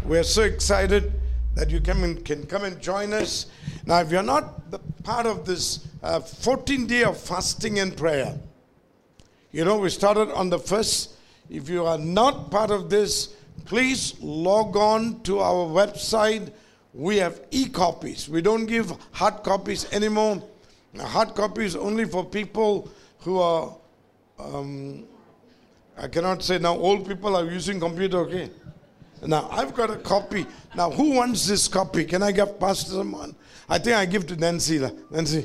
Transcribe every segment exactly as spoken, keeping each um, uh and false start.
We're so excited that you come and, can come and join us. Now, if you're not the part of this uh, fourteen day of fasting and prayer, you know, we started on the first. If you are not part of this, please log on to our website. We have e-copies. We don't give hard copies anymore. Now, hard copies only for people who are, um, I cannot say now, old people are using computer, okay? Now, I've got a copy. Now, who wants this copy? Can I give Pastor someone? I think I give to Nancy. Nancy,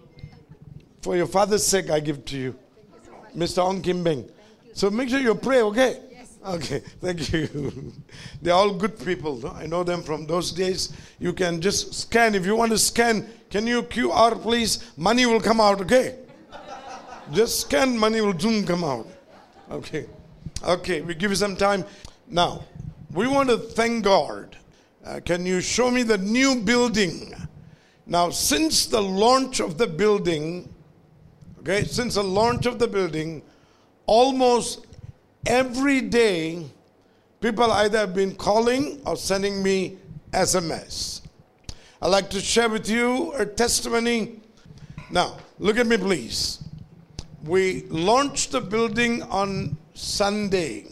for your father's sake, I give to you. Mister Ong Kim Beng. So make sure you pray, okay? Yes. Okay, thank you. They're all good people. No? I know them from those days. You can just scan. If you want to scan, can you Q R, please? Money will come out, okay? Just scan, money will soon come out. Okay. Okay, we give you some time. Now, we want to thank God. Uh, can you show me the new building? Now, since the launch of the building, okay, since the launch of the building, almost every day, people either have been calling or sending me S M S. I'd like to share with you a testimony. Now, look at me, please. We launched the building on Sunday.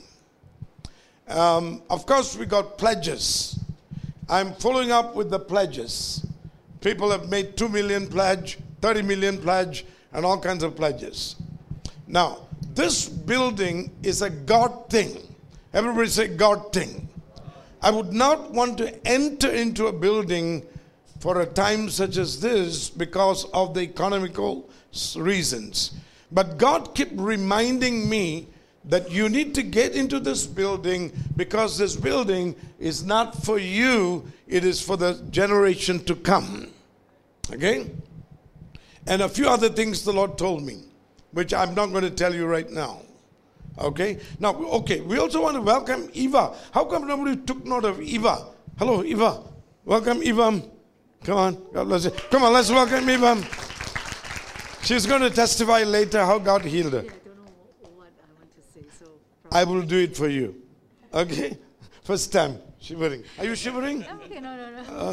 Um, of course, we got pledges. I'm following up with the pledges. People have made two million pledge, thirty million pledge, and all kinds of pledges. Now, this building is a God thing. Everybody say God thing. I would not want to enter into a building for a time such as this because of the economical reasons. But God kept reminding me that you need to get into this building because this building is not for you, it is for the generation to come. Okay? And a few other things the Lord told me, which I'm not going to tell you right now. Okay? Now, okay, we also want to welcome Eva. How come nobody took note of Eva? Hello, Eva. Welcome, Eva. Come on. God bless you. Come on, let's welcome Eva. She's going to testify later how God healed her. I don't know what I want to say, so I will do it for you. Okay? First time. Shivering. Are you shivering? okay, no, no, no. Uh,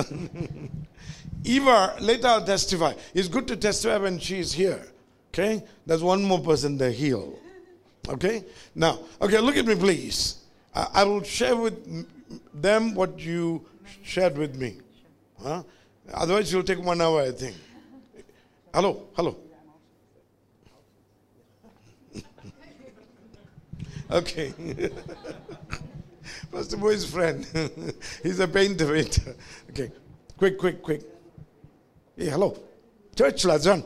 Eva, later I'll testify. It's good to testify when she's here. Okay? There's one more person there healed. Okay? Now, okay, look at me, please. I, I will share with them what you shared with me. Huh? Otherwise, you'll take one hour, I think. Hello, hello. Okay. Pastor Boy's friend. He's a painter, painter. Okay. Quick, quick, quick. Hey, hello. Church, Lazan.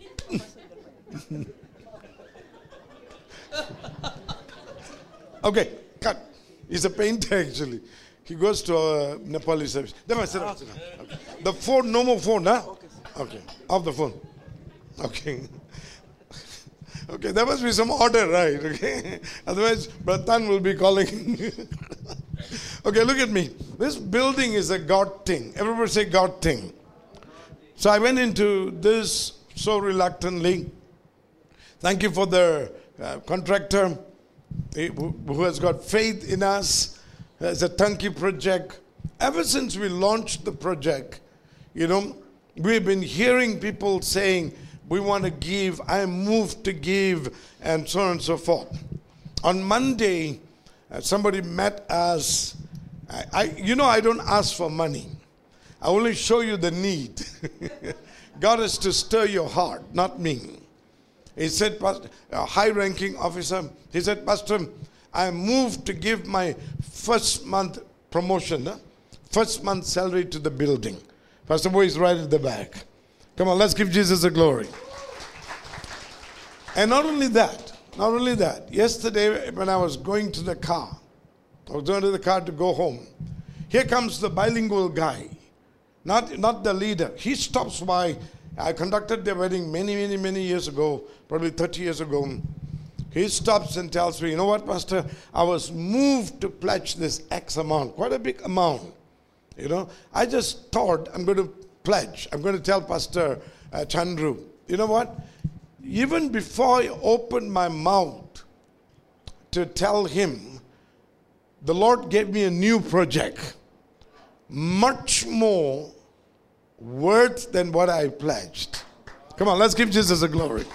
Okay, cut. He's a painter, actually. He goes to a Nepali service. Okay. The phone, no more phone, huh? Okay. Off the phone. Okay. Okay, there must be some order, right? Okay. Otherwise, Bratan will be calling. Okay, look at me. This building is a God thing. Everybody say God thing. So I went into this so reluctantly. Thank you for the uh, contractor who has got faith in us. It's a turnkey project. Ever since we launched the project, you know, we've been hearing people saying, we want to give, I am moved to give, and so on and so forth. On Monday, uh, somebody met us. I, I, you know, I don't ask for money. I only show you the need. God is to stir your heart, not me. He said, Pastor, a high-ranking officer, he said, Pastor, I am moved to give my first month promotion, huh? first month salary to the building. Pastor Boy is right at the back. Come on, let's give Jesus a glory. And not only that, not only that, yesterday when I was going to the car, I was going to the car to go home. Here comes the bilingual guy, not, not the leader. He stops by. I conducted their wedding many, many, many years ago, probably thirty years ago. He stops and tells me, you know what, Pastor, I was moved to pledge this X amount, quite a big amount. You know, I just thought I'm going to pledge. I'm going to tell Pastor uh, Chandru, you know what? Even before I opened my mouth to tell him, the Lord gave me a new project. much more worth than what I pledged. Come on, let's give Jesus a glory.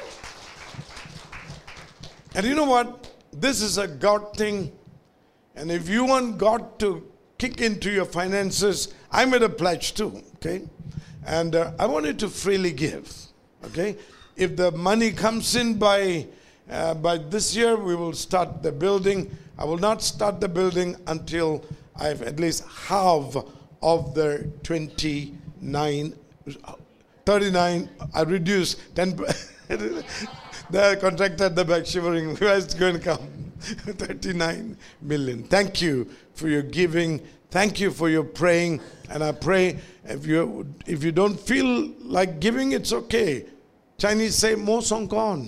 And you know what? This is a God thing. And if you want God to kick into your finances, I made a pledge too, okay? And uh, I want you to freely give, okay? If the money comes in by uh, by this year, we will start the building. I will not start the building until I have at least half of the twenty-nine, thirty-nine, I reduced ten. The contractor at the back shivering, where is it going to come? thirty-nine million. Thank you for your giving. Thank you for your praying. And I pray if you if you don't feel like giving, it's okay. Chinese say, Mo song kon.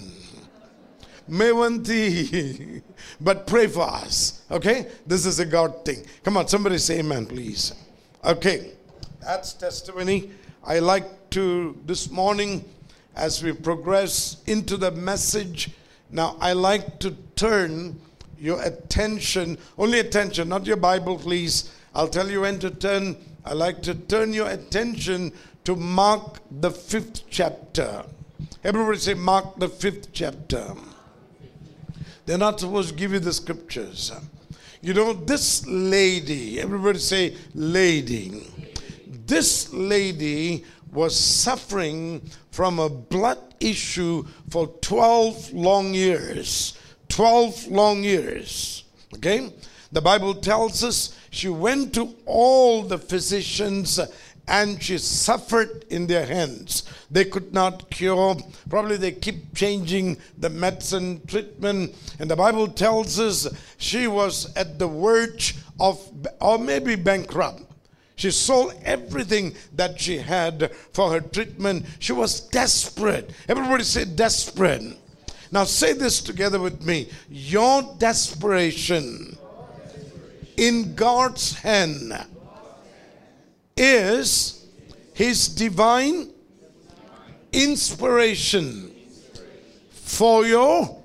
Mewanti. But pray for us. Okay? This is a God thing. Come on, somebody say amen, please. Okay. That's testimony. I like to, this morning, as we progress into the message, now I like to turn your attention, only attention, not your Bible, please. I'll tell you when to turn. I like to turn your attention to Mark the fifth chapter. Everybody say Mark the fifth chapter. They're not supposed to give you the scriptures. You know, this lady, everybody say lady. This lady was suffering from a blood issue for twelve long years. twelve long years. Okay? The Bible tells us she went to all the physicians and she suffered in their hands. They could not cure. Probably they keep changing the medicine treatment. And the Bible tells us she was at the verge of, or maybe bankrupt. She sold everything that she had for her treatment. She was desperate. Everybody say desperate. Now say this together with me. Your desperation in God's hand is His divine inspiration for your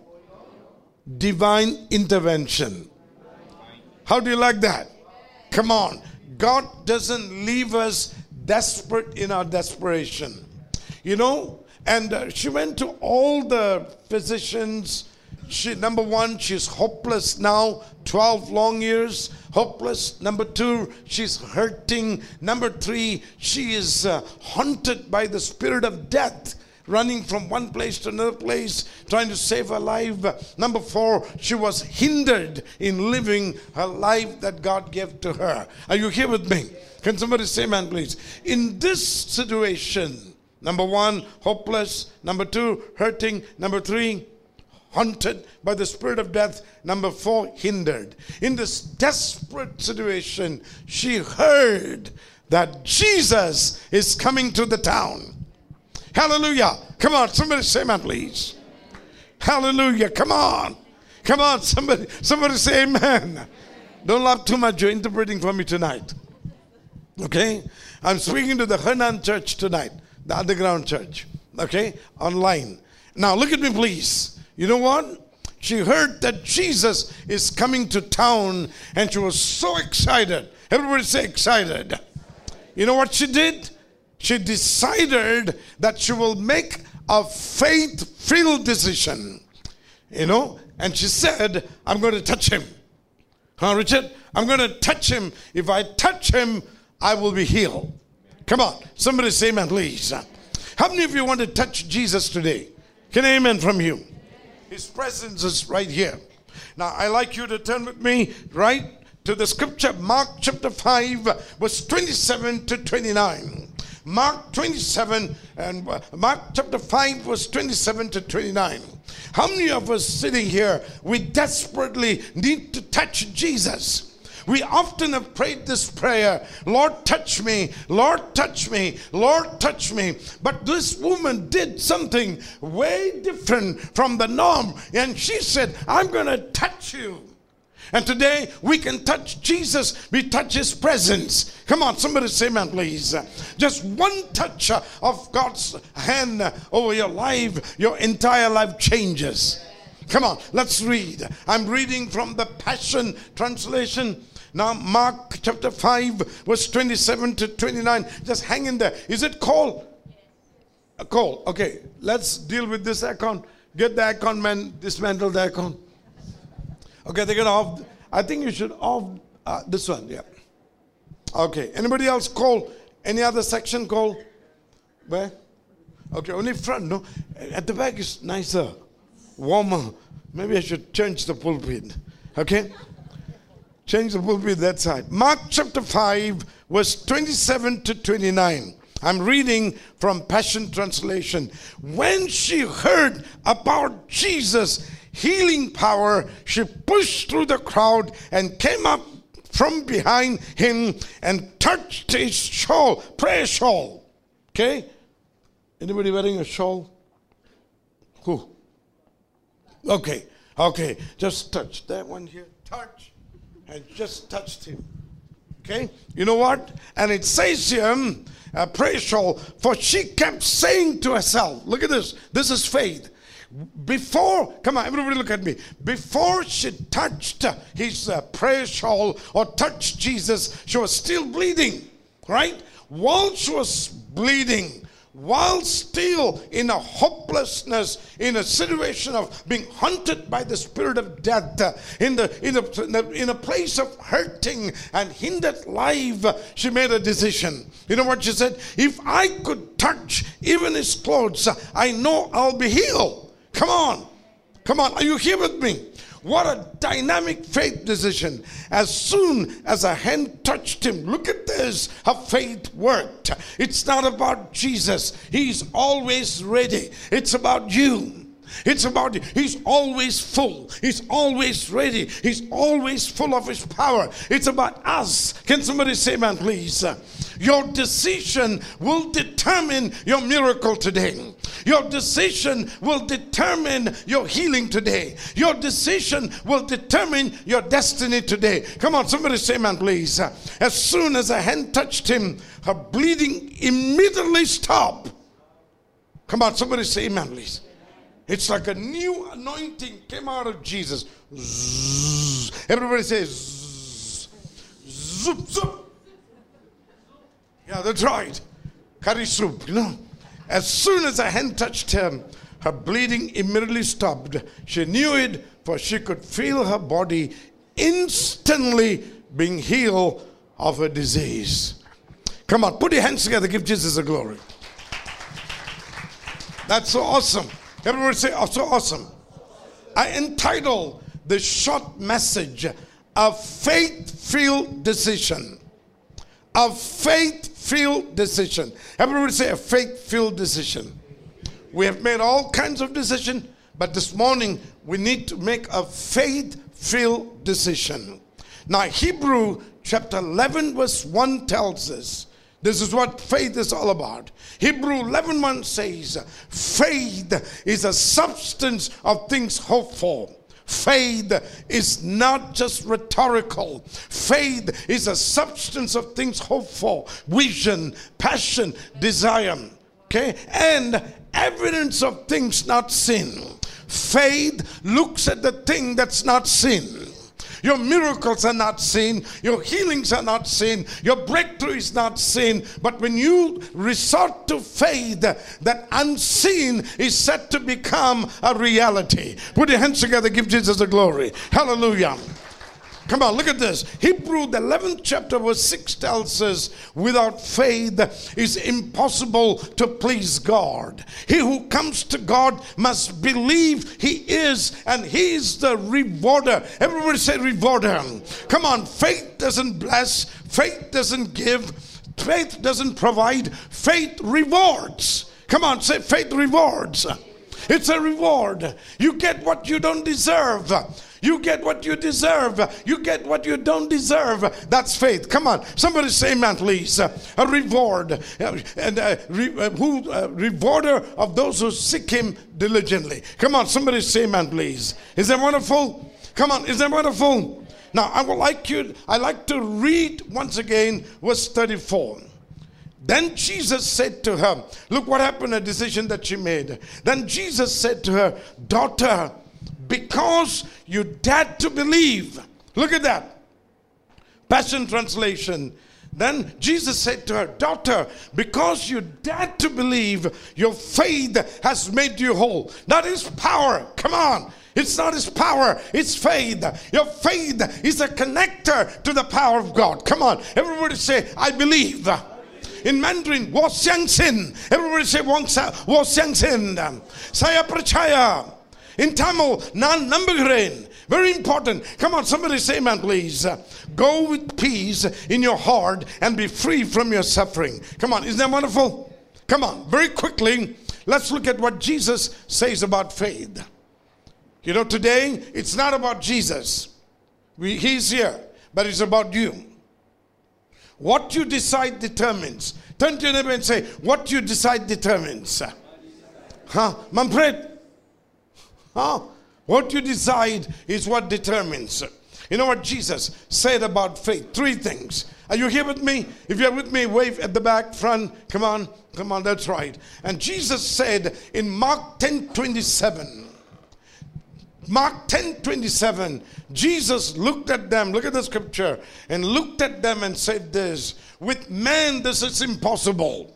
divine intervention. How do you like that? Come on. God doesn't leave us desperate in our desperation. You know, and uh, she went to all the physicians. She, number one, she's hopeless now. twelve long years, hopeless. Number two, she's hurting. Number three, she is uh, haunted by the spirit of death, running from one place to another place, trying to save her life. Number four, she was hindered in living her life that God gave to her. Are you here with me? Can somebody say amen, please? In this situation, number one, hopeless. Number two, hurting. Number three, haunted by the spirit of death. Number four, hindered. In this desperate situation, she heard that Jesus is coming to the town. Hallelujah. Come on, somebody say amen, please. Hallelujah. Come on. Come on, somebody, somebody say amen. Don't laugh too much. You're interpreting for me tonight. Okay? I'm speaking to the Henan church tonight, the underground church. Okay? Online. Now look at me, please. You know what? She heard that Jesus is coming to town and she was so excited. Everybody say excited. You know what she did? She decided that she will make a faith-filled decision. You know? And she said, I'm going to touch him. Huh, Richard? I'm going to touch him. If I touch him, I will be healed. Come on. Somebody say amen, please. How many of you want to touch Jesus today? Can I amen from you? His presence is right here. Now, I like you to turn with me right to the scripture, Mark chapter five, verse twenty-seven to twenty-nine. Mark twenty-seven and uh, Mark chapter five, verse twenty-seven to twenty-nine. How many of us sitting here, we desperately need to touch Jesus? We often have prayed this prayer, Lord, touch me, Lord, touch me, Lord, touch me. But this woman did something way different from the norm. And she said, I'm going to touch you. And today we can touch Jesus. We touch his presence. Come on, somebody say amen, please. Just one touch of God's hand over your life, your entire life changes. Come on, let's read. I'm reading from the Passion Translation. Now, Mark chapter five, verse twenty-seven to twenty-nine. Just hang in there. Is it call? A call. Okay, let's deal with this account. Get the account man, dismantle the account. Okay, they get off. I think you should off uh, this one. Yeah. Okay. Anybody else call? Any other section call? Where? Okay, only front. No, at the back is nicer, warmer. Maybe I should change the pulpit. Okay. Change the pulpit that side. Mark chapter five, verse twenty-seven to twenty-nine. I'm reading from Passion Translation. When she heard about Jesus' healing power, she pushed through the crowd and came up from behind him and touched his shawl, prayer shawl. Okay? Anybody wearing a shawl? Who? Okay, okay. Just touch that one here. Touch. And just touched him. Okay? You know what? And it says here, a prayer shawl, for she kept saying to herself, look at this. This is faith. Before, come on, everybody look at me. Before she touched his uh, prayer shawl or touched Jesus, she was still bleeding, right? While she was bleeding, while still in a hopelessness, in a situation of being haunted by the spirit of death, uh, in the in a in a place of hurting and hindered life, uh, she made a decision. You know what she said? If I could touch even his clothes, uh, I know I'll be healed. Come on. Come on. Are you here with me? What a dynamic faith decision. As soon as her hand touched him, look at this, her faith worked. It's not about Jesus. He's always ready. It's about you. It's about you. He's always full. He's always ready. He's always full of his power. It's about us. Can somebody say amen, please? Your decision will determine your miracle today. Your decision will determine your healing today. Your decision will determine your destiny today. Come on, somebody say amen, please. As soon as a hand touched him, her bleeding immediately stopped. Come on, somebody say amen, please. It's like a new anointing came out of Jesus. Zzz. Everybody says zzz. Zoop, zoop. Yeah, that's right. Curry soup, you know. As soon as her hand touched him, her bleeding immediately stopped. She knew it, for she could feel her body instantly being healed of her disease. Come on, put your hands together. Give Jesus the glory. That's so awesome. Everybody say, oh, so awesome. I entitled the short message, A Faith-Filled Decision. A faith-filled decision. Everybody say a faith-filled decision. We have made all kinds of decisions, but this morning we need to make a faith-filled decision. Now Hebrew chapter eleven verse one tells us, this is what faith is all about. Hebrew eleven one says, faith is a substance of things hoped for. Faith is not just rhetorical. Faith is a substance of things hoped for. Vision, passion, desire. Okay? And evidence of things not seen. Faith looks at the thing that's not seen. Your miracles are not seen. Your healings are not seen. Your breakthrough is not seen. But when you resort to faith, that unseen is set to become a reality. Put your hands together. Give Jesus the glory. Hallelujah. Come on, look at this. Hebrew, the eleventh chapter, verse six tells us, without faith it's impossible to please God. He who comes to God must believe he is, and he is the rewarder. Everybody say rewarder. Come on, faith doesn't bless, faith doesn't give, faith doesn't provide, faith rewards. Come on, say faith rewards. It's a reward. You get what you don't deserve. You get what you deserve. You get what you don't deserve. That's faith. Come on. Somebody say amen, please. A reward. And uh, re, uh, who uh, rewarder of those who seek him diligently. Come on. Somebody say amen, please. Is that wonderful? Come on. Is that wonderful? Now, I would like you, I like to read once again verse thirty-four. Then Jesus said to her, look what happened, a decision that she made. Then Jesus said to her, daughter, because you dared to believe, look at that, Passion Translation. Then Jesus said to her, daughter, because you dared to believe, your faith has made you whole. That is power. Come on. It's not his power, it's faith. Your faith is a connector to the power of God. Come on. Everybody say, I believe. In Mandarin, wo xiang xin. Everybody say, wo xiang xin. Saya percaya. In Tamil, nan nambugren. Very important. Come on, somebody say amen, please. Go with peace in your heart and be free from your suffering. Come on, isn't that wonderful? Come on, very quickly, let's look at what Jesus says about faith. You know, today, it's not about Jesus. We, he's here, but it's about you. What you decide determines. Turn to your neighbor and say, what you decide determines. Huh? Manfred? Huh? What you decide is what determines. You know what Jesus said about faith? Three things. Are you here with me? If you're with me, wave at the back, front. Come on. Come on, that's right. And Jesus said in Mark ten twenty-seven. Mark ten twenty-seven. Jesus looked at them. Look at the scripture. And looked at them and said this. With man this is impossible.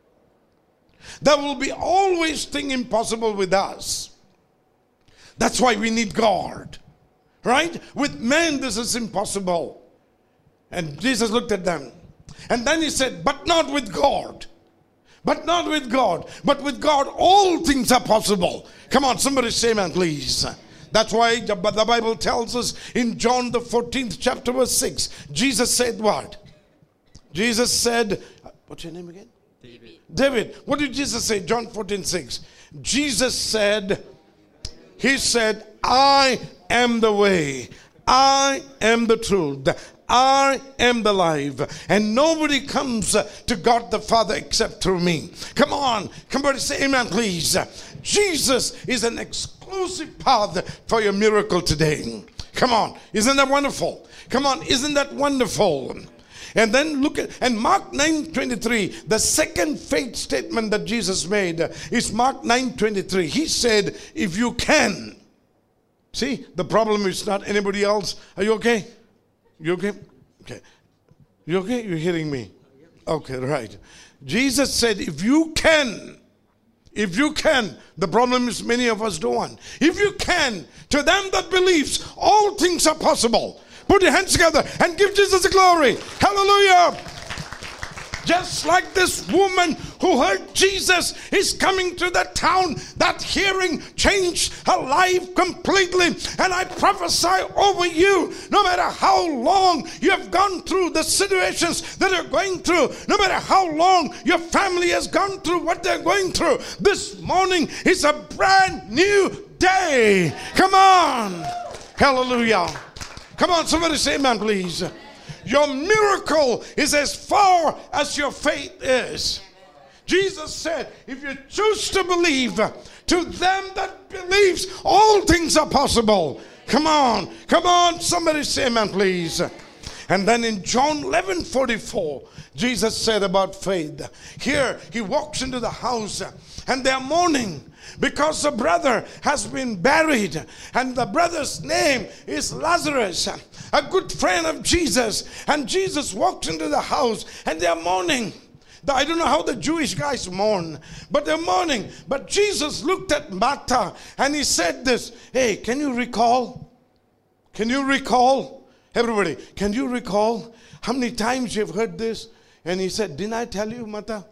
There will be always thing impossible with us. That's why we need God. Right? With man this is impossible. And Jesus looked at them. And then he said, but not with God. But not with God. But with God all things are possible. Come on, somebody say amen, please. That's why the Bible tells us in John the fourteenth chapter verse six. Jesus said what? Jesus said, what's your name again? David. David. What did Jesus say? John fourteen six. Jesus said, he said, I am the way. I am the truth. I am the life. And nobody comes to God the Father except through me. Come on. Somebody say amen, please. Jesus is an exclusive path for your miracle today. Come on. Isn't that wonderful? Come on. Isn't that wonderful? And then look at, and Mark nine twenty-three, the second faith statement that Jesus made is Mark nine twenty-three. He said, if you can. See, the problem is not anybody else. Are you okay? You okay? Okay. You okay? You're hearing me? Okay, right. Jesus said, if you can, if you can, the problem is many of us don't want. If you can, to them that believes, all things are possible. Put your hands together and give Jesus the glory. Hallelujah. Just like this woman who heard Jesus is coming to the town, that hearing changed her life completely. And I prophesy over you, no matter how long you have gone through the situations that you're going through, no matter how long your family has gone through what they're going through, this morning is a brand new day. Come on. Hallelujah. Come on, somebody say amen, please. Your miracle is as far as your faith is. Jesus said, if you choose to believe, to them that believes, all things are possible. Come on, come on, somebody say amen, please. And then in John eleven forty-four, Jesus said about faith. Here, he walks into the house and they're mourning because the brother has been buried, and the brother's name is Lazarus, a good friend of Jesus. And Jesus walks into the house and they're mourning. I don't know how the Jewish guys mourn, but they're mourning. But Jesus looked at Martha and he said this, hey, can you recall? Can you recall? Everybody, can you recall how many times you've heard this? And he said, didn't I tell you, Martha?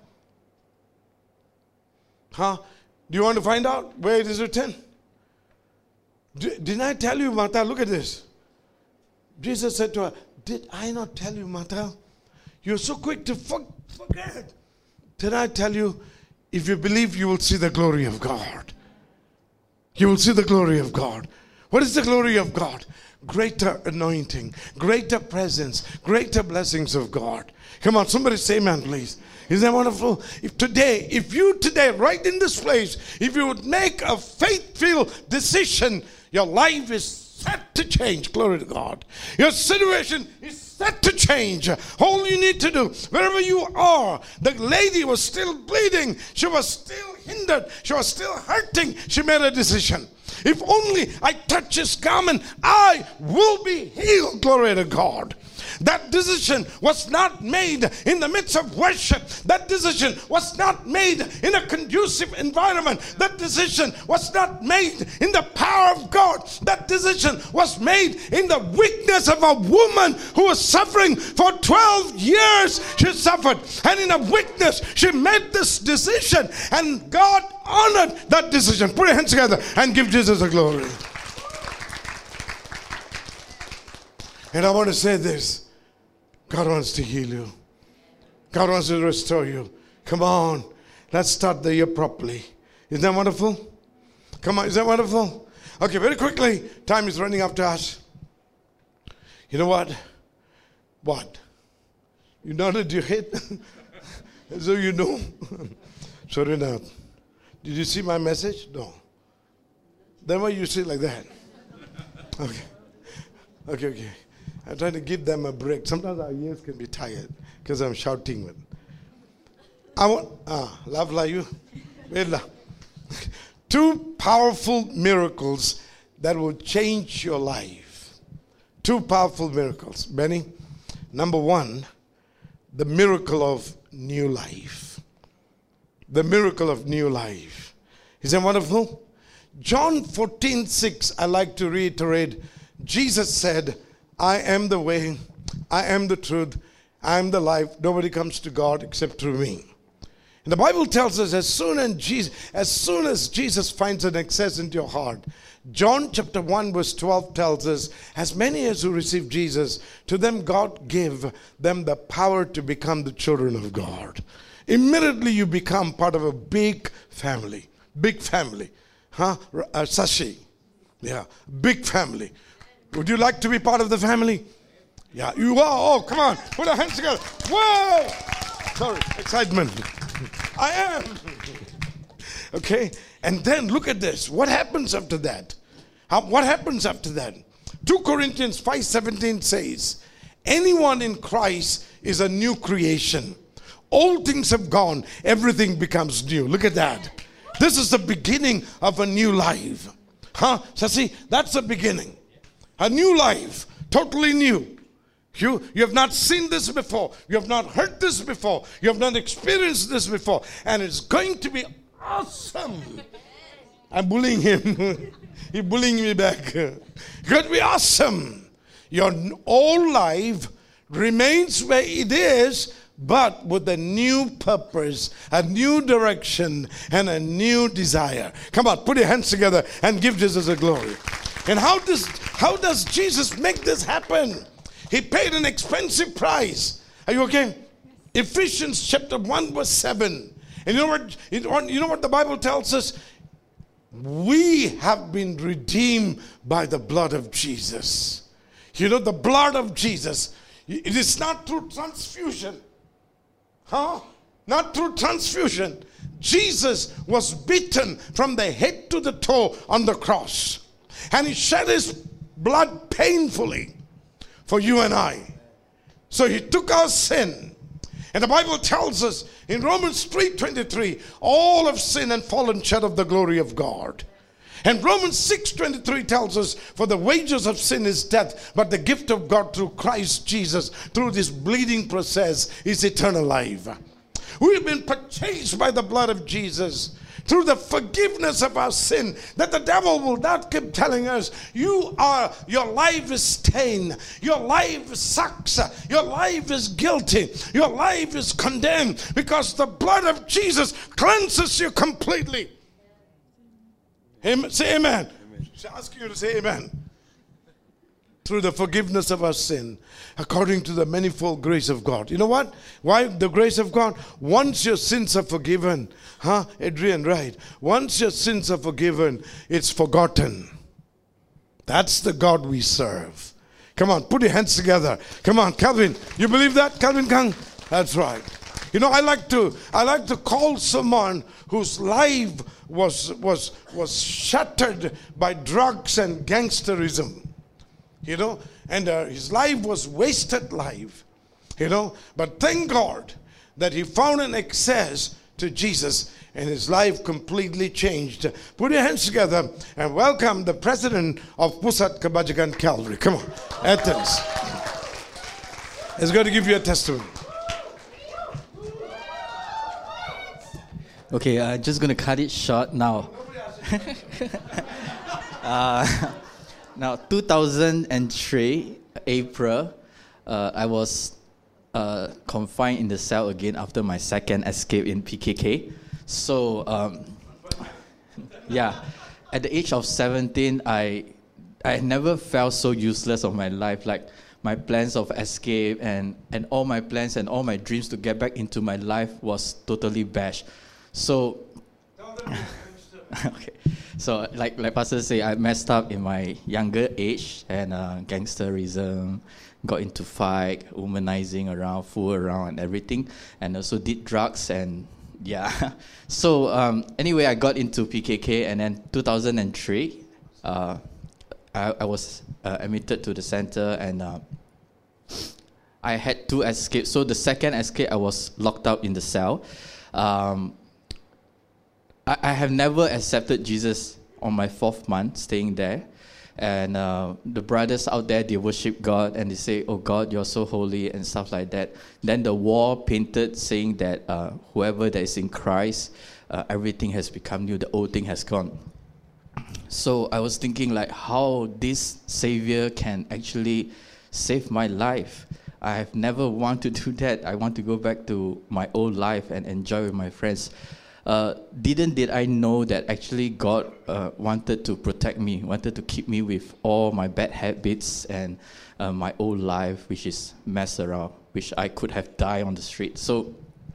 Huh? Do you want to find out where it is written? D- didn't I tell you, Martha? Look at this. Jesus said to her, did I not tell you, Martha? You're so quick to for- forget. Did I tell you, if you believe, you will see the glory of God. You will see the glory of God. What is the glory of God? Greater anointing, greater presence, greater blessings of God. Come on, somebody say amen, please. Isn't that wonderful? If today, if you today, right in this place, if you would make a faith-filled decision, your life is set to change. Glory to God. Your situation is set to change. All you need to do, wherever you are, the lady was still bleeding. She was still hindered. She was still hurting. She made a decision. If only I touch his garment, I will be healed. Glory to God. That decision was not made in the midst of worship. That decision was not made in a conducive environment. That decision was not made in the power of God. That decision was made in the weakness of a woman who was suffering for twelve years. She suffered, and in a weakness she made this decision, and God honored that decision. Put your hands together and give Jesus the glory. And I want to say this: God wants to heal you. God wants to restore you. Come on, let's start the year properly. Isn't that wonderful? Come on, is that wonderful? Okay, very quickly, time is running after us. You know what? What? You nodded your head? So you know? Sorry not. Did you see my message? No. Then why you say like that? Okay. Okay, okay. I'm trying to give them a break. Sometimes our ears can be tired because I'm shouting. With. I want, ah, love like you. Two powerful miracles that will change your life. Two powerful miracles. Benny, number one, the miracle of new life. The miracle of new life. Is that wonderful? John fourteen six, I like to reiterate. Jesus said, I am the way, I am the truth, I am the life. Nobody comes to God except through me. And the Bible tells us as soon as Jesus, as soon as Jesus finds an access into your heart, John chapter one verse twelve tells us, as many as who receive Jesus, to them God gave them the power to become the children of God. Immediately you become part of a big family. Big family. Huh? Uh, Sashi. Yeah. Big family. Would you like to be part of the family? Yeah, you are. Oh, come on. Put our hands together. Whoa! Sorry, excitement. I am. Okay? And then look at this. What happens after that? How, what happens after that? Second Corinthians five seventeen says, anyone in Christ is a new creation. All things have gone. Everything becomes new. Look at that. This is the beginning of a new life. Huh? So see, that's the beginning. A new life, totally new. You, you have not seen this before. You have not heard this before. You have not experienced this before. And it's going to be awesome. I'm bullying him. He's bullying me back. It's going to be awesome. Your old life remains where it is, but with a new purpose, a new direction, and a new desire. Come on, put your hands together and give Jesus a glory. And how does how does Jesus make this happen? He paid an expensive price. Are you okay? Ephesians chapter one verse seven. And you know what? You know what the Bible tells us? We have been redeemed by the blood of Jesus. You know, the blood of Jesus. It is not through transfusion. Huh? Not through transfusion. Jesus was beaten from the head to the toe on the cross. And he shed his blood painfully for you and I. So he took our sin. And the Bible tells us in Romans three twenty-three, all have sinned and fallen short of the glory of God. And Romans six twenty-three tells us, for the wages of sin is death, but the gift of God through Christ Jesus, through this bleeding process, is eternal life. We have been purchased by the blood of Jesus, through the forgiveness of our sin, that the devil will not keep telling us, you are, your life is stained, your life sucks, your life is guilty, your life is condemned, because the blood of Jesus cleanses you completely. Amen. Say amen. Amen. She's asking you to say amen. Through the forgiveness of our sin, according to the manifold grace of God. You know what? Why the grace of God? Once your sins are forgiven, huh, Adrian, right? Once your sins are forgiven, it's forgotten. That's the God we serve. Come on, put your hands together. Come on, Calvin. You believe that, Calvin Kang? That's right. You know, I like to I like to call someone whose life was was was shattered by drugs and gangsterism. You know, and uh, his life was wasted life, you know. But thank God that he found an access to Jesus and his life completely changed. Put your hands together and welcome the president of Pusat Kebajikan Calvary. Come on, Athens. is going to give you a testimony. Okay, I'm just going to cut it short now. uh, now, two thousand three, April, uh, I was uh, confined in the cell again after my second escape in P K K. So, um, yeah, at the age of seventeen, I I never felt so useless of my life. Like my plans of escape and, and all my plans and all my dreams to get back into my life was totally bashed. So, okay. So like like Pastor say, I messed up in my younger age and uh, gangsterism, got into fight, womanizing around, fool around and everything, and also did drugs and yeah. So um, anyway, I got into P K K, and then two thousand three, uh, I, I was uh, admitted to the center, and uh, I had two escapes. So the second escape, I was locked up in the cell. Um, I, I have never accepted Jesus on my fourth month staying there. And uh, the brothers out there, they worship God and they say, "Oh God, you're so holy," and stuff like that. Then the wall painted saying that uh, whoever that is in Christ, uh, everything has become new, the old thing has gone. So I was thinking like how this Savior can actually save my life. I have never wanted to do that. I want to go back to my old life and enjoy with my friends. Uh, didn't did I know that actually God uh, wanted to protect me, wanted to keep me with all my bad habits and uh, my old life, which is mess around, which I could have died on the street. So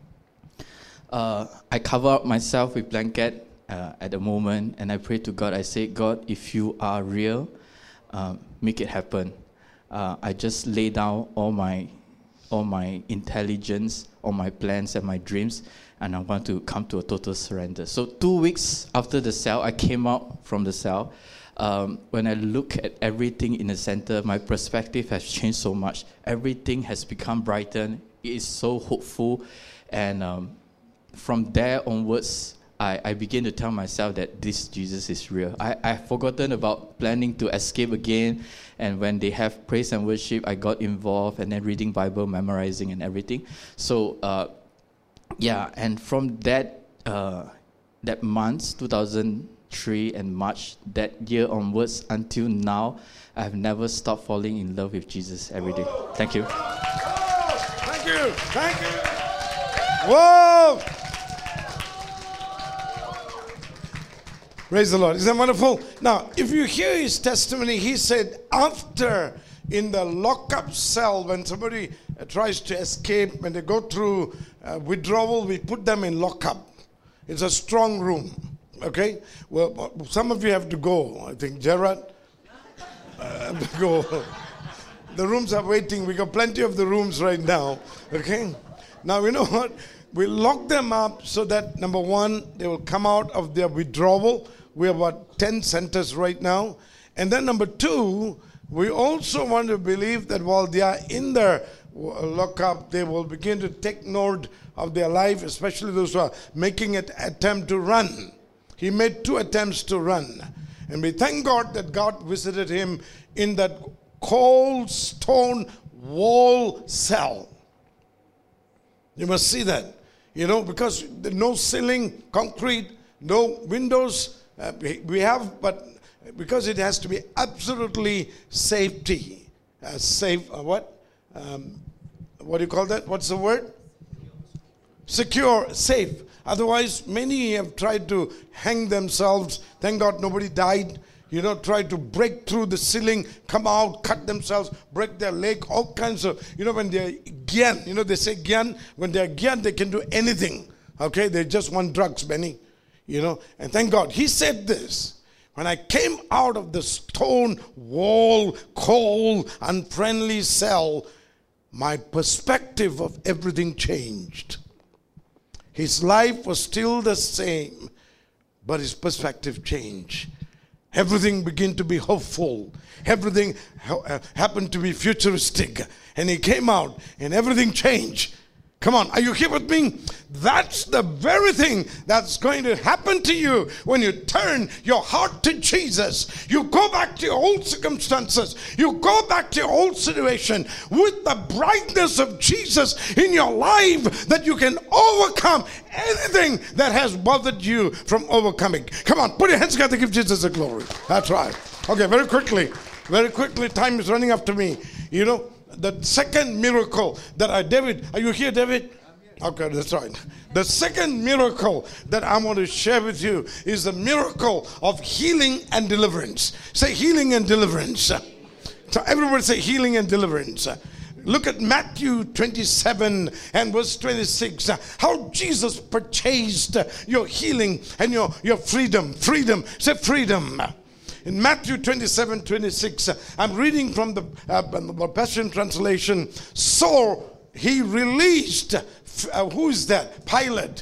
uh, I cover up myself with blanket uh, at the moment, and I pray to God. I say, God, if you are real, uh, make it happen. Uh, I just lay down all my, all my intelligence, all my plans and my dreams, and I want to come to a total surrender. So two weeks after the cell, I came out from the cell. Um, when I look at everything in the center, my perspective has changed so much. Everything has become brightened. It is so hopeful. And um, from there onwards, I, I begin to tell myself that this Jesus is real. I, I've forgotten about planning to escape again. And when they have praise and worship, I got involved and then reading Bible, memorizing and everything. So, uh, yeah, and from that uh, that month, two thousand three and March, that year onwards until now, I have never stopped falling in love with Jesus every day. Thank you. Oh, thank you. Thank you. Whoa. Praise the Lord. Isn't that wonderful? Now, if you hear his testimony, he said after in the lockup cell, when somebody uh, tries to escape, when they go through uh, withdrawal, we put them in lockup. It's a strong room. Okay? Well, some of you have to go. I think Gerard uh, have to go. The rooms are waiting. We got plenty of the rooms right now. Okay? Now, you know what? We lock them up so that, number one, they will come out of their withdrawal. We have about ten centers right now. And then number two, we also want to believe that while they are in their lockup, they will begin to take note of their life, especially those who are making an attempt to run. He made two attempts to run. And we thank God that God visited him in that cold stone wall cell. You must see that. You know, because no ceiling, concrete, no windows uh, we have, but because it has to be absolutely safety. Uh, safe, uh, what? Um, what do you call that? What's the word? Secure, safe. Otherwise, many have tried to hang themselves. Thank God nobody died. You know, try to break through the ceiling, come out, cut themselves, break their leg, all kinds of, you know, when they're gyan, you know, they say gyan, when they're gyan, they can do anything. Okay, they just want drugs, Benny. You know, and thank God. He said this, when I came out of the stone wall, cold, unfriendly cell, my perspective of everything changed. His life was still the same, but his perspective changed. Everything began to be hopeful. Everything ha- happened to be futuristic. And he came out and everything changed. Come on, are you here with me? That's the very thing that's going to happen to you when you turn your heart to Jesus. You go back to your old circumstances. You go back to your old situation with the brightness of Jesus in your life, that you can overcome anything that has bothered you from overcoming. Come on, put your hands together, give Jesus the glory. That's right. Okay, very quickly, very quickly, time is running after me. You know, the second miracle that I, David, are you here, David? Okay, that's right. The second miracle that I want to share with you is the miracle of healing and deliverance. Say healing and deliverance. So everybody say healing and deliverance. Look at Matthew twenty-seven and verse twenty-six. How Jesus purchased your healing and your, your freedom. Freedom. Say freedom. In Matthew twenty-seven, twenty-six, I'm reading from the, uh, the Passion Translation. So he released, uh, who is that? Pilate.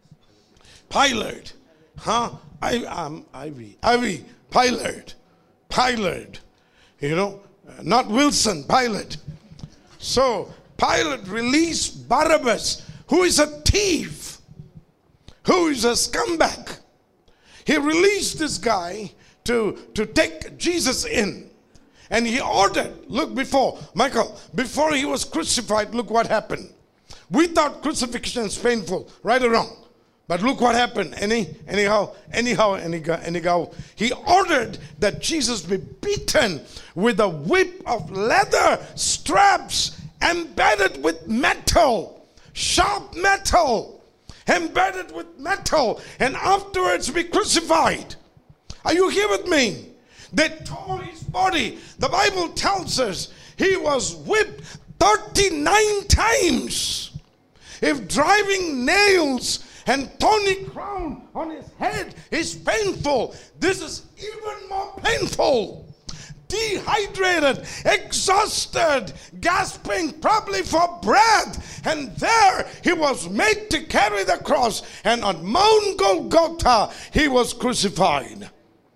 Pilate. Huh? I, um, Ivy. Ivy. Pilate. Pilate. You know, not Wilson, Pilate. So Pilate released Barabbas, who is a thief, who is a scumbag. He released this guy to, to take Jesus in. And he ordered, look before, Michael, before he was crucified, look what happened. We thought crucifixion is painful, right or wrong. But look what happened. Any, anyhow, anyhow, anyhow, anyhow, he ordered that Jesus be beaten with a whip of leather straps embedded with metal, sharp metal, embedded with metal, and afterwards be crucified. Are you here with me? They tore his body. The Bible tells us he was whipped thirty-nine times. If driving nails and thorny crown on his head is painful, this is even more painful. Dehydrated, exhausted, gasping probably for breath. And there he was made to carry the cross. And on Mount Golgotha, he was crucified.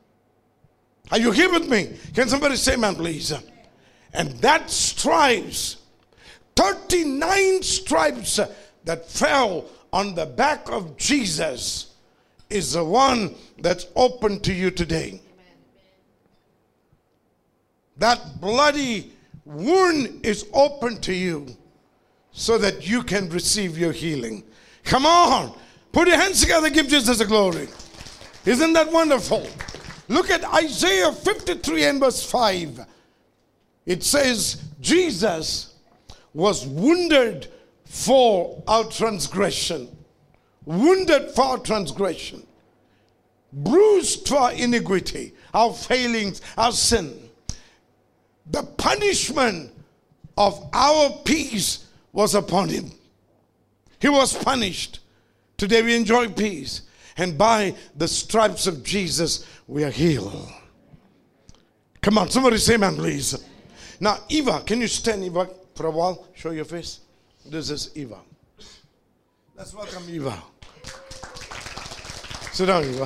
Are you here with me? Can somebody say amen, please? And that stripes, thirty-nine stripes that fell on the back of Jesus, is the one that's open to you today. That bloody wound is open to you so that you can receive your healing. Come on, put your hands together, give Jesus the glory. Isn't that wonderful? Look at Isaiah fifty-three and verse five. It says, Jesus was wounded for our transgression. Wounded for our transgression. Bruised for our iniquity, our failings, our sin. The punishment of our peace was upon him. He was punished. Today we enjoy peace. And by the stripes of Jesus, we are healed. Come on, somebody say amen, please. Now, Eva, can you stand, Eva, for a while? Show your face. This is Eva. Let's welcome Eva. Sit down, Eva.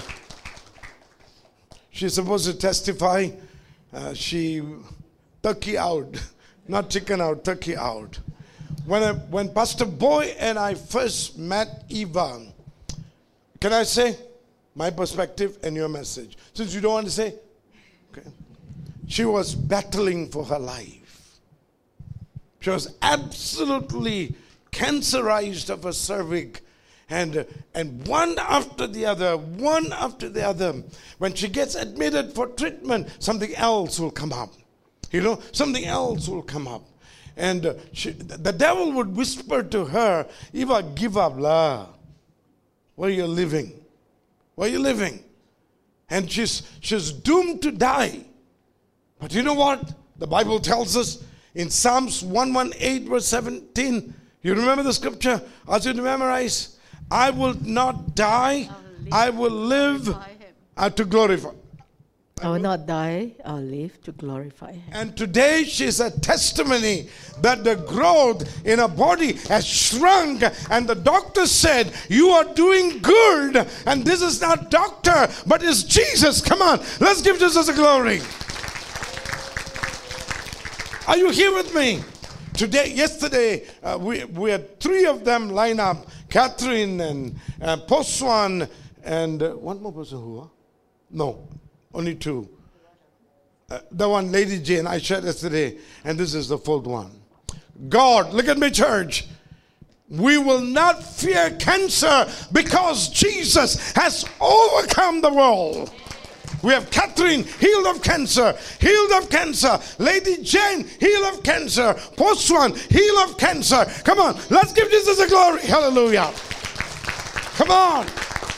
She's supposed to testify. Uh, she turkey out, not chicken out, turkey out. When I, when Pastor Boy and I first met Eva, can I say my perspective and your message? Since you don't want to say, okay. She was battling for her life. She was absolutely cancerized of her cervix. And, and one after the other, one after the other, when she gets admitted for treatment, something else will come up. You know, something else will come up. And uh, she, the devil would whisper to her, Eva, give up, lah. Where are you living? Where are you living? And she's, she's doomed to die. But you know what? The Bible tells us in Psalms one eighteen verse seventeen. You remember the scripture? Ask you to memorize. I will not die. I will live uh, to glorify. I will not die, I'll live to glorify him. And today she's a testimony that the growth in her body has shrunk, and the doctor said, you are doing good. And this is not doctor, but it's Jesus. Come on, let's give Jesus the glory. Are you here with me? today, yesterday, uh, we, we had three of them line up. Catherine and uh, Poswan and uh, one more person who? Huh? No, only two. Uh, the one, Lady Jane, I shared yesterday, and this is the fourth one. God, look at me, church. We will not fear cancer because Jesus has overcome the world. We have Catherine, healed of cancer, healed of cancer. Lady Jane, healed of cancer. Poswan, healed of cancer. Come on, let's give Jesus the glory. Hallelujah. Come on.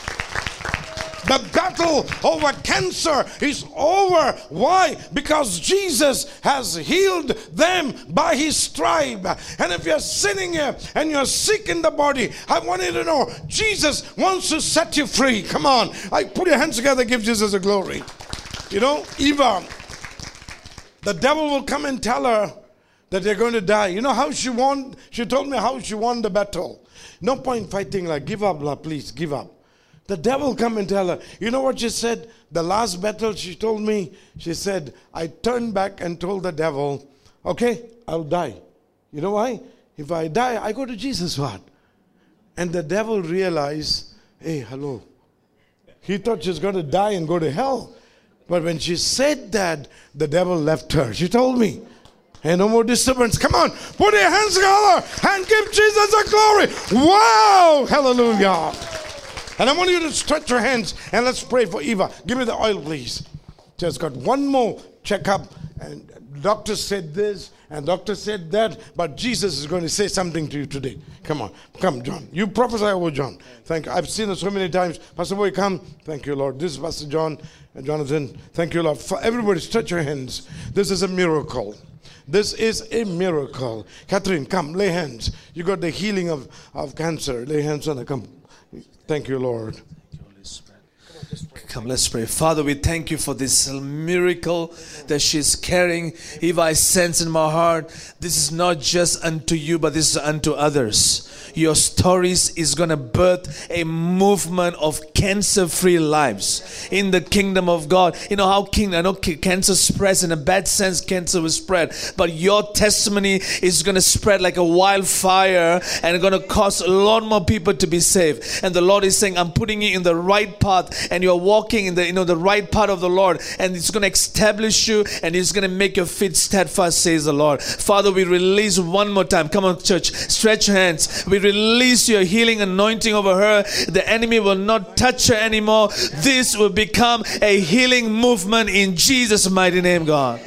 The battle over cancer is over. Why? Because Jesus has healed them by his stripe. And if you're sitting here and you're sick in the body, I want you to know Jesus wants to set you free. Come on. I put your hands together, give Jesus the glory. You know, Eva, the devil will come and tell her that they're going to die. You know how she won? She told me how she won the battle. No point fighting like, give up, la, please, give up. The devil come and tell her. You know what she said? The last battle she told me, she said, I turned back and told the devil, okay, I'll die. You know why? If I die, I go to Jesus' what? And the devil realized, hey, hello. He thought she was going to die and go to hell. But when she said that, the devil left her. She told me. And no more disturbance. Come on, put your hands together and give Jesus a glory. Wow, hallelujah. And I want you to stretch your hands and let's pray for Eva. Give me the oil, please. Just got one more checkup, and the doctor said this and doctor said that, but Jesus is going to say something to you today. Come on, come, John. You prophesy over John. Thank you. I've seen it so many times. Pastor Boy, come. Thank you, Lord. This is Pastor John and Jonathan. Thank you, Lord. For everybody, stretch your hands. This is a miracle. This is a miracle. Catherine, come, lay hands. You got the healing of, of cancer. Lay hands on her. Come. Thank you, Lord. Thank you, Holy Spirit. Come, let's pray. Father, we thank you for this miracle that she's carrying. Eva, I sense in my heart, this is not just unto you, but this is unto others. Your stories is going to birth a movement of cancer-free lives in the kingdom of God. You know how king, I know cancer spreads in a bad sense, cancer will spread. But your testimony is going to spread like a wildfire and going to cause a lot more people to be saved. And the Lord is saying, I'm putting you in the right path, and you're walking in the, you know, the right path of the Lord, and it's going to establish you, and it's going to make your feet steadfast, says the Lord. Father, we release one more time. Come on, church, stretch your hands. We release your healing anointing over her. The enemy will not touch her anymore. This will become a healing movement in Jesus' mighty name, God.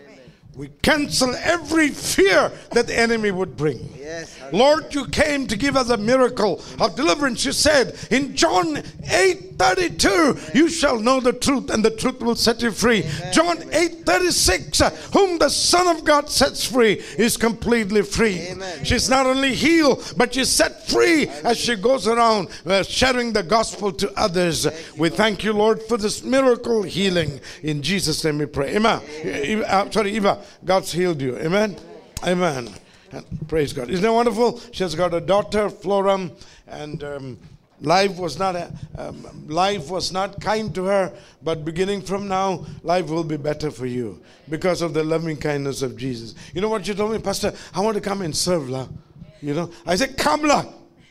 We cancel every fear that the enemy would bring. Yes. Lord, you came to give us a miracle of deliverance. You said in John eight thirty-two, you shall know the truth and the truth will set you free. Amen. John eight thirty-six, whom the Son of God sets free is completely free. Amen. She's not only healed, but she's set free as she goes around uh, sharing the gospel to others. Thank we thank you, Lord, for this miracle healing. In Jesus' name we pray. Amen. Amen. Uh, sorry, Eva, God's healed you. Amen. Amen. And praise God. Isn't that wonderful? She has got a daughter, Floram, and um, life was not a, um, life was not kind to her, but beginning from now, life will be better for you because of the loving kindness of Jesus. You know what you told me, Pastor? I want to come and serve, la. You know, I said, come, la.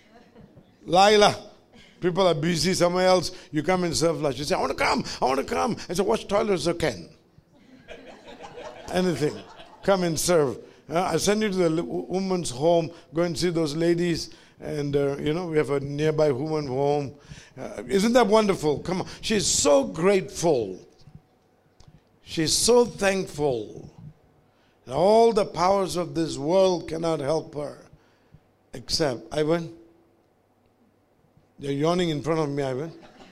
Laila. People are busy somewhere else. You come and serve, la. She said, I want to come. I want to come. I said, wash toilets you can. Anything. Come and serve. Uh, I send you to the woman's home. Go and see those ladies. And, uh, you know, we have a nearby woman's home. Uh, isn't that wonderful? Come on. She's so grateful. She's so thankful. And all the powers of this world cannot help her. Except, Ivan? You're yawning in front of me, Ivan.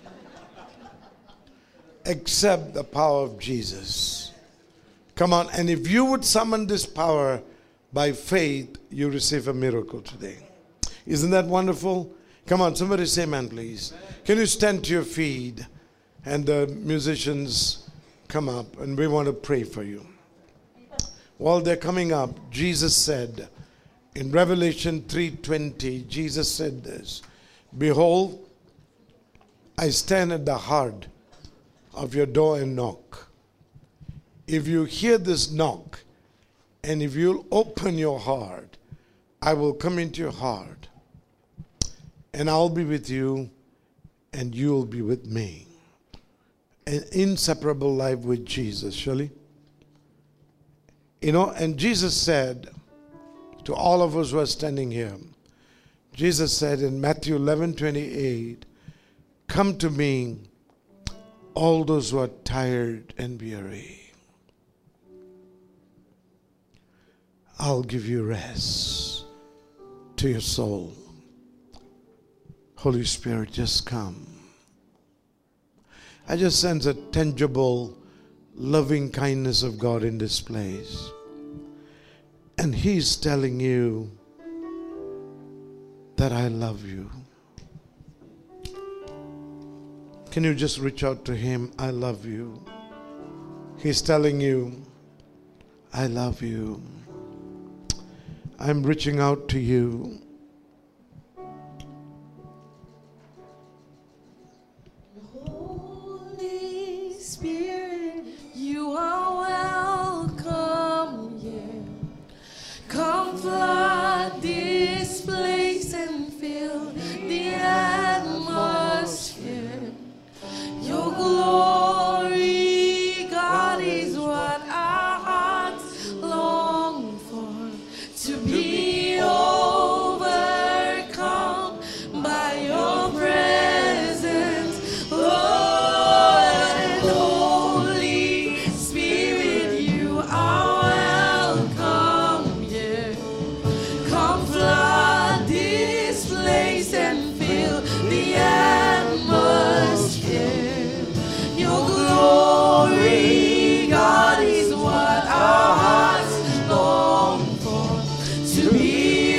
Except the power of Jesus. Come on, and if you would summon this power by faith, you receive a miracle today. Isn't that wonderful? Come on, somebody say amen, please. Can you stand to your feet? And the musicians come up, and we want to pray for you. While they're coming up, Jesus said, in Revelation three twenty, Jesus said this, behold, I stand at the heart of your door and knock. If you hear this knock And if you'll open your heart, I will come into your heart. And I'll be with you, and you'll be with me. An inseparable life with Jesus, surely. You know, and Jesus said to all of us who are standing here, Jesus said in Matthew eleven twenty-eight, come to me, all those who are tired and weary. I'll give you rest to your soul. Holy Spirit, just come. I just sense a tangible, loving kindness of God in this place. And He's telling you that I love you. Can you just reach out to Him? I love you. He's telling you, I love you. I'm reaching out to you. Holy Spirit, you are welcome here. Come flood this place and fill the atmosphere. Your glory, God, is what our hearts long for. To be overcome by your presence, Lord. And Holy Spirit, you are welcome here. Come flood this place and fill the atmosphere. Your glory, God, is what our hearts long for. To be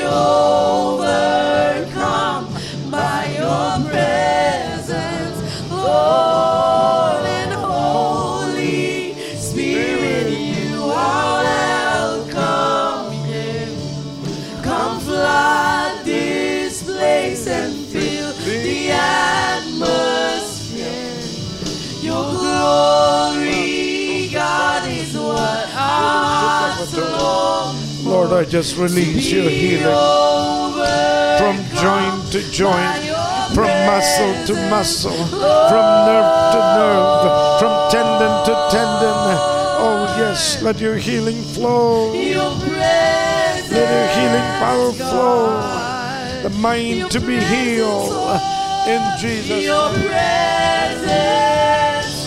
overcome by your presence, Lord. And Holy Spirit, you are welcome here. Come flood this place and fill the atmosphere. Your glory, God, is what our hearts long for. Lord, I just release your healing from joint to joint, from muscle to muscle, from nerve to nerve, from tendon to tendon. Oh yes, let your healing flow. Let your healing power flow. The mind to be healed in Jesus' Your name. presence,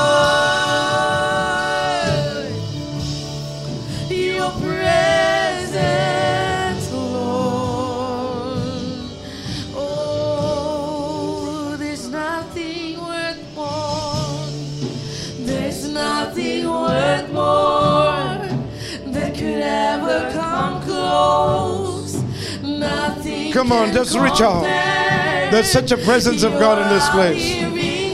God. Your presence, Lord. Oh, there's nothing worth more. There's nothing worth more that could ever come close. Nothing. Come on, can just reach out. compare. There's such a presence of God in this place. Giving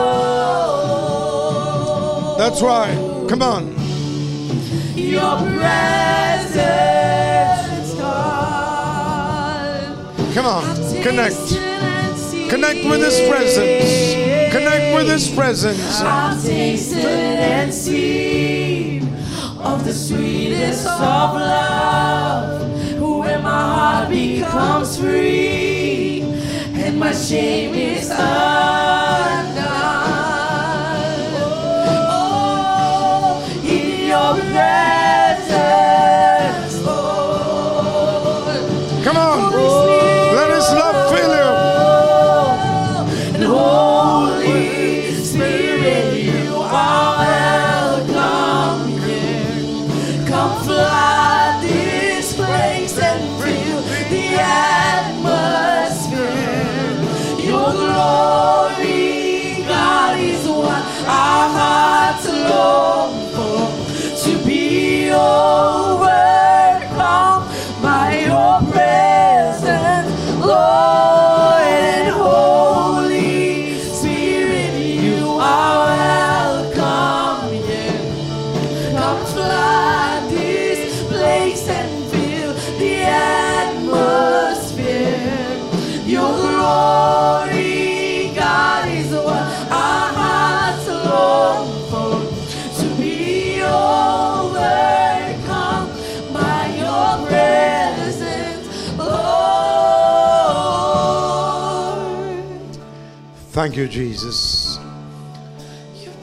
hope. That's right. Come on. Your presence, God. Come on. Connect. Tasted and seen. Connect with His presence. Connect with His presence. I've tasted and seen of the sweetest of love, where my heart becomes free and my shame is undone. Oh, in your presence, Lord. Come on. Let His love fill you. And Holy Spirit, you are welcome here. Come flood this place and fill the atmosphere. Your glory, God, is what our hearts long for. To be overcome by your presence, Lord. And Holy Spirit, you are welcome here. Come flood this place and fill the atmosphere. Your glory, God, is what our hearts long for. To Thank you, Jesus. Your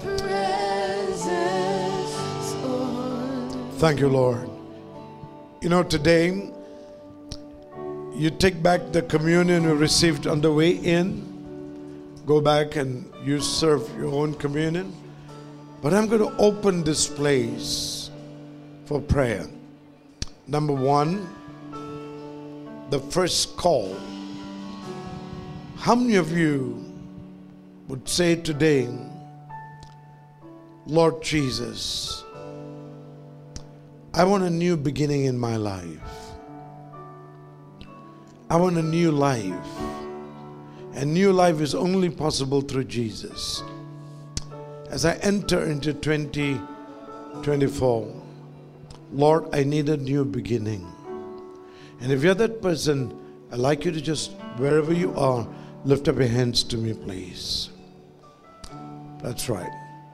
presence, Lord. Thank you, Lord. You know, today, you take back the communion you received on the way in. Go back and you serve your own communion. But I'm going to open this place for prayer. Number one, the first call. How many of you would say today, Lord Jesus, I want a new beginning in my life. I want a new life. And new life is only possible through Jesus. As I enter into twenty twenty-four, Lord, I need a new beginning. And if you're that person, I'd like you to just, wherever you are, lift up your hands to me, please. That's right.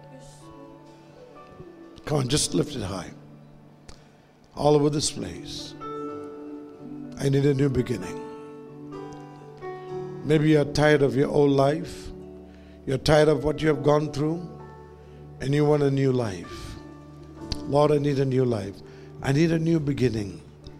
Come on, just lift it high. All over this place. I need a new beginning. Maybe you're tired of your old life. You're tired of what you have gone through. And you want a new life. Lord, I need a new life. I need a new beginning.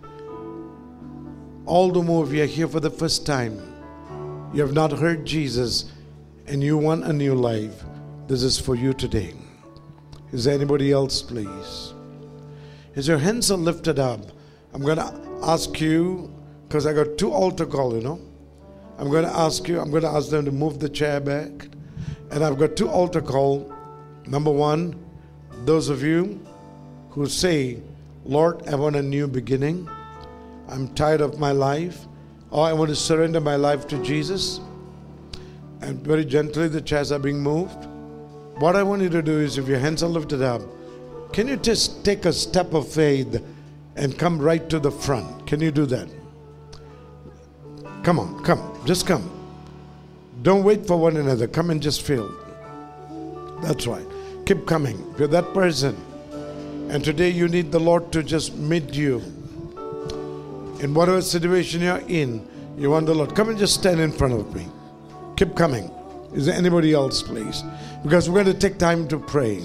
All the more if you're here for the first time, you have not heard Jesus, and you want a new life, this is for you today. Is there anybody else, please? As your hands are lifted up, I'm going to ask you, because I got two altar call, you know. I'm going to ask you, I'm going to ask them to move the chair back. And I've got two altar call. Number one, those of you who say, Lord, I want a new beginning. I'm tired of my life. Or I want to surrender my life to Jesus. And very gently the chairs are being moved. What I want you to do is, if your hands are lifted up, can you just take a step of faith and come right to the front? Can you do that? Come on, come. Just come. Don't wait for one another. Come and just feel. That's right. Keep coming. If you're that person, and today you need the Lord to just meet you in whatever situation you're in, you want the Lord, come and just stand in front of me. Keep coming. Is there anybody else, please? Because we're going to take time to pray.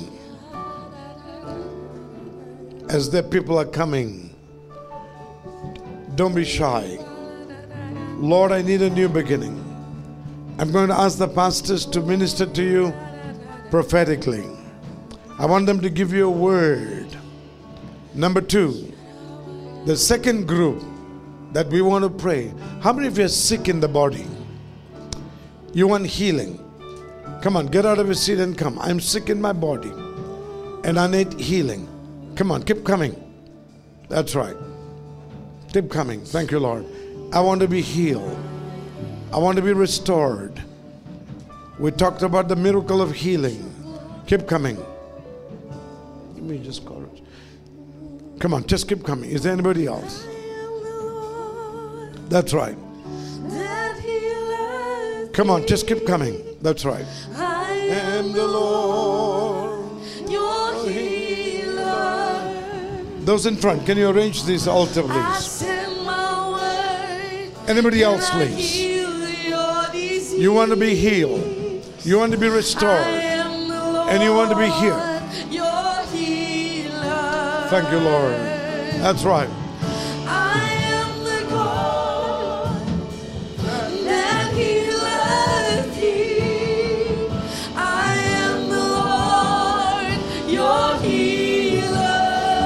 As the people are coming, don't be shy. Lord, I need a new beginning. I'm going to ask the pastors to minister to you prophetically. I want them to give you a word. Number two, the second group that we want to pray. How many of you are sick in the body? You want healing? Come on, get out of your seat and come. I'm sick in my body and I need healing. Come on, keep coming. That's right. Keep coming. Thank you, Lord. I want to be healed. I want to be restored. We talked about the miracle of healing. Keep coming. Let me just call it. Come on, just keep coming. Is there anybody else? That's right. Come on, just keep coming. That's right. I am the Lord, your healer. Those in front, can you arrange this altar, I please? send my word. Anybody else, and I please? heal your disease. You want to be healed. You want to be I restored. am the Lord, And you want to be healed. your healer. Thank you, Lord. That's right. I am the God that healeth thee. I am the Lord, your healer.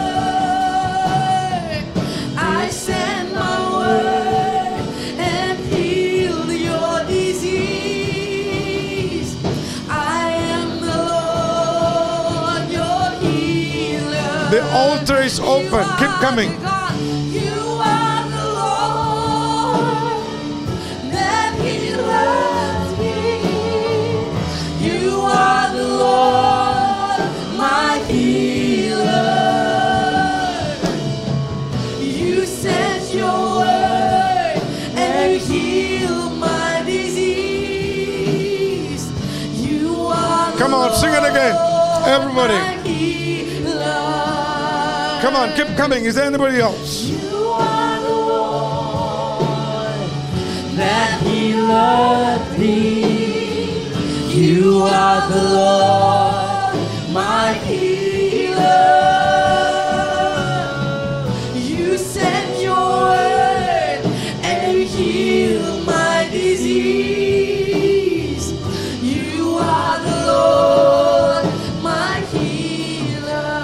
I send my word and heal your disease. I am the Lord, your healer. The altar is open. Keep coming. You are the Lord that healeth me. You are the Lord, my healer. You sent your word and healed my disease. You are the Come on, sing it again. Lord, Everybody. my healer. Come on, keep coming. Is there anybody else? You are the Lord that healeth thee. You are the Lord, my healer. You sent your word and you healed my disease. You are the Lord, my healer.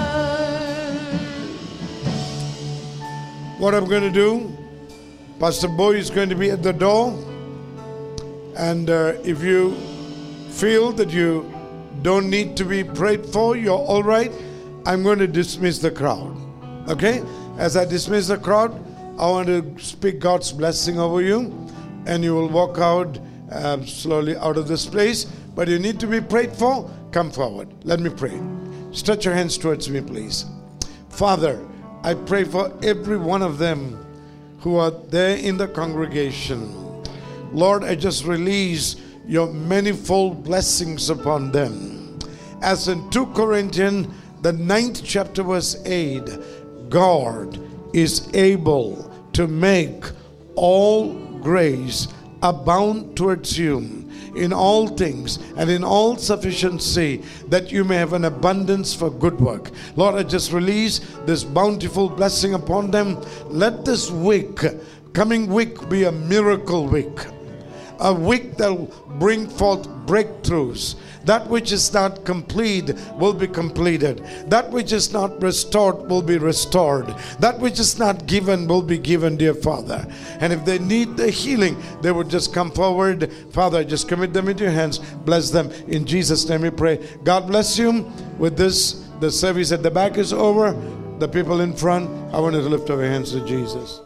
What I'm going to do, Pastor Boy is going to be at the door. And uh, if you feel that you don't need to be prayed for, you're all right, I'm going to dismiss the crowd. Okay? As I dismiss the crowd, I want to speak God's blessing over you. And you will walk out uh, slowly out of this place. But you need to be prayed for, come forward. Let me pray. Stretch your hands towards me, please. Father, I pray for every one of them who are there in the congregation. Lord, I just release your manifold blessings upon them. As in Second Corinthians, the ninth chapter, verse eight, God is able to make all grace abound towards you in all things and in all sufficiency, that you may have an abundance for good work. Lord, I just release this bountiful blessing upon them. Let this week, coming week, be a miracle week. A week that will bring forth breakthroughs. That which is not complete will be completed. That which is not restored will be restored. That which is not given will be given, dear Father. And if they need the healing, they would just come forward. Father, I just commit them into your hands. Bless them. In Jesus' name we pray. God bless you. With this, the service at the back is over. The people in front, I want you to lift up your hands to Jesus.